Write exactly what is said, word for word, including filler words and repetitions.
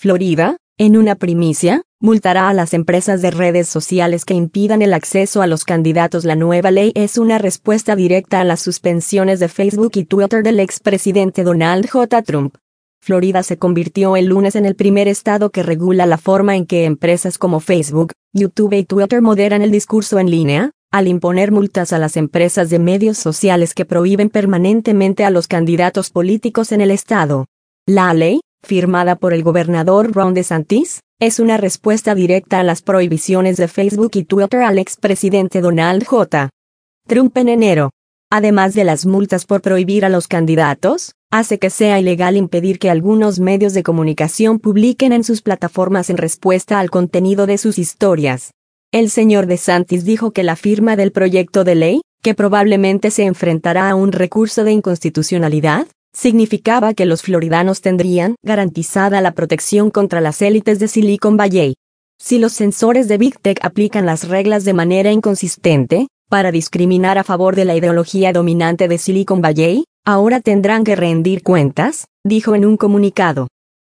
Florida, en una primicia, multará a las empresas de redes sociales que impidan el acceso a los candidatos. La nueva ley es una respuesta directa a las suspensiones de Facebook y Twitter del expresidente Donald J. Trump. Florida se convirtió el lunes en el primer estado que regula la forma en que empresas como Facebook, YouTube y Twitter moderan el discurso en línea, al imponer multas a las empresas de medios sociales que prohíben permanentemente a los candidatos políticos en el estado. La ley, firmada por el gobernador Ron DeSantis, es una respuesta directa a las prohibiciones de Facebook y Twitter al expresidente Donald J. Trump en enero. Además de las multas por prohibir a los candidatos, hace que sea ilegal impedir que algunos medios de comunicación publiquen en sus plataformas en respuesta al contenido de sus historias. El señor DeSantis dijo que la firma del proyecto de ley, que probablemente se enfrentará a un recurso de inconstitucionalidad, significaba que los floridanos tendrían garantizada la protección contra las élites de Silicon Valley. Si los censores de Big Tech aplican las reglas de manera inconsistente, para discriminar a favor de la ideología dominante de Silicon Valley, ahora tendrán que rendir cuentas, dijo en un comunicado.